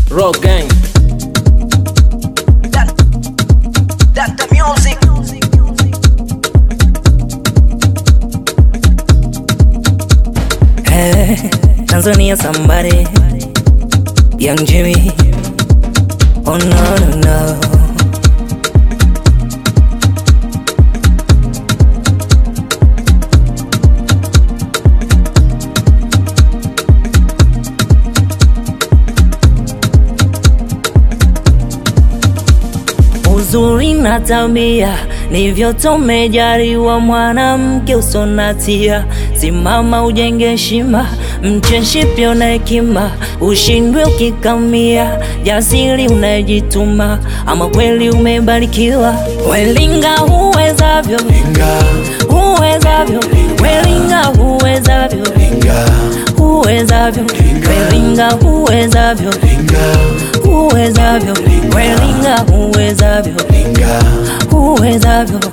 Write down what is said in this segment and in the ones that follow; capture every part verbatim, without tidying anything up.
Rock Gang. That, that the music. Hey, Tanzania somebody, Young Jimmy. Oh no no no. Uzuri na tabia ni vyote umejaliwa, mwanamke usonatia. Simama ujenge heshima, mcheshi pia na hekima, ushindwe ukikamia, jasiri unajituma, ama kweli umebarikiwa. Welinga huwezavyo, huwezavyo, welinga huwezavyo, huwezavyo, welinga huwezavyo, huwezavyo, welinga huwezavyo, huwezavyo.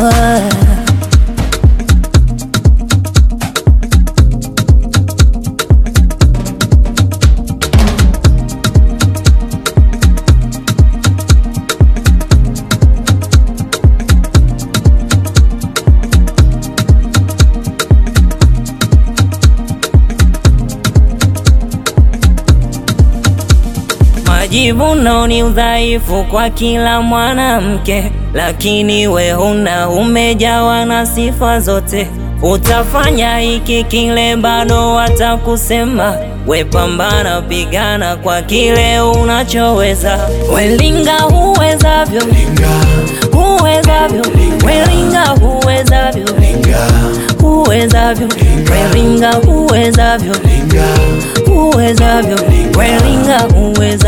Majivuno ni udhaifu kwa kila mwanamke, lakini we huna, umejawa na sifa zote. Utafanya hiki kile, bado watakusema. We pambana, pigana kwa kile unachoweza. Welinga huwezavyo, huwezavyo, welinga huwezavyo, huwezavyo, welinga huwezavyo, huwezavyo, welinga huwezavyo.